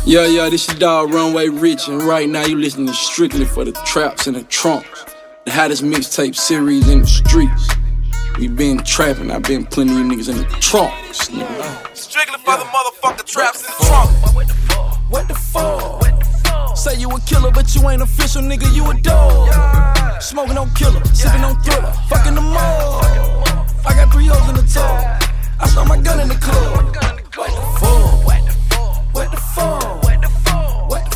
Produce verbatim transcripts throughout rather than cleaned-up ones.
Yeah, yeah, this your dog Runway Rich, and right now you listening strictly for the traps and the trunks. The hottest mixtape series in the streets. We been trapping, I been putting you niggas in the trunks, nigga. Strictly for the motherfucking traps in the trunk. What the fuck? What the fuck? Say you a killer, but you ain't official, nigga, you a dog. Smoking on killer, sipping on thriller, fucking the mall. I got three O's in the toe. I start my gun in the club. What the fuck? What the fuck? What the fuck? What the fuck? What the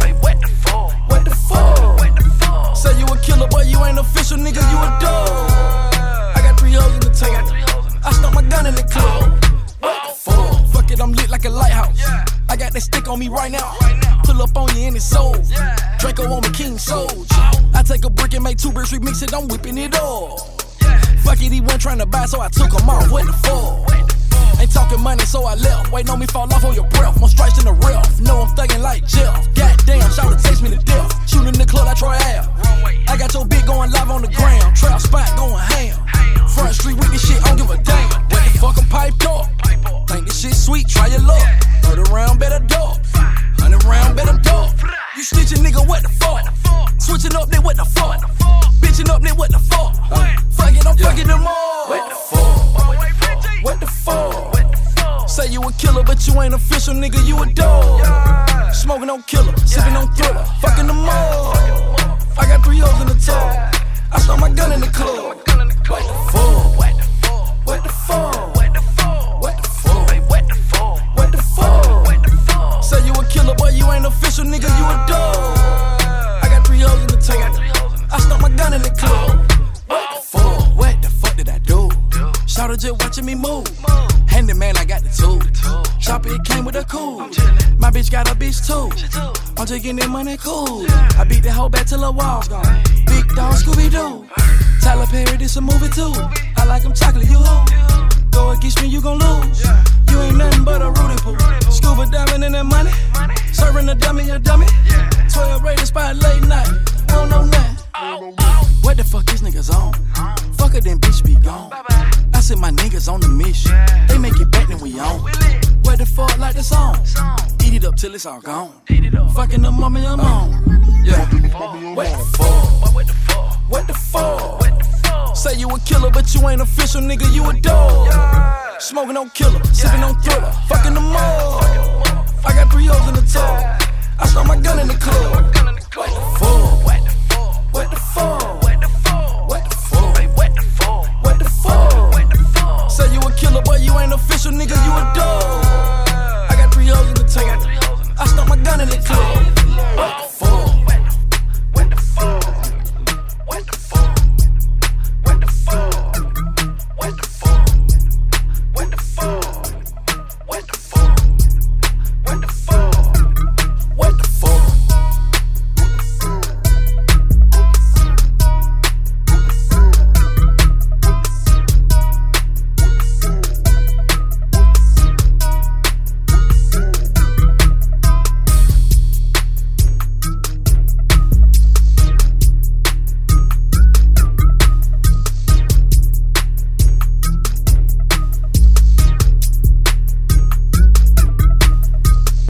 fuck? What the fuck? What the fuck? Say you a killer, but you ain't official, nigga, you a dog. I got three O's in the toe. I start my gun in the club. What the fuck? Fuck it, I'm lit like a lighthouse. I got that stick on me right now. Pull up on you and it's sold. Draco on me, King Soldier. I take a brick and make two bricks, remix it, I'm whipping it all. Fuck it, he wasn't trying to buy, so I took him off. What the fuck? Ain't talking money, so I left. Waiting on me fall off on your breath. More strikes in the ref. Know I'm thugging like Jeff. Goddamn, shout to taste me to death. Shooting in the club like Troy Ave. I got your bitch going live on the ground. Trap spot going ham. Front street with this shit, I don't give a damn. What the fuck, I'm piped up. Think this shit sweet, try your luck. Thirty round, better dog. Hundred round, better dog. You snitching, nigga, what the fuck? Switching up, then what the fuck? Bitching up, then what the fuck? Fuck it, I'm fucking them all. What the fuck? What the fuck? Say you a killer, but you ain't official, nigga, you a dog. Smoking on killer, sipping on thriller, fucking them all. I got three O's in the toe. I start my gun in the club. What the fuck? What the fuck? What the fuck? What the fuck? What the fuck? What the fuck? Say you a killer, but you ain't official, nigga, you a dog. I got three O's in the toe. I start my gun in the club. What the fuck? What the fuck did I do? Shawty just watching me move. Handyman, I got the tool. Shop it came with a cool. My bitch got a bitch too. I'm just getting that money cool. I beat the whole back till the walls gone. Big dog Scooby Doo. Tyler Perry, this a movie too. I like them chocolate, you who? Go against me, you gon' lose. You ain't nothing but a rooty poo. Scuba diving in that money. Serving a dummy, a dummy. twelve rated spot late night. I don't know nothing. What the fuck these niggas on? Fuck it, then bitch be gone. I said my niggas on the mission. They make it back, then we on. What the fuck like the song? Eat it up till it's all gone. Fucking the mommy, I'm on. Yeah. What the fuck? What the fuck? What the fuck? Say you a killer, but you ain't official, nigga, you a dog. Smoking on killer, sipping on thriller, fucking them all. I got three O's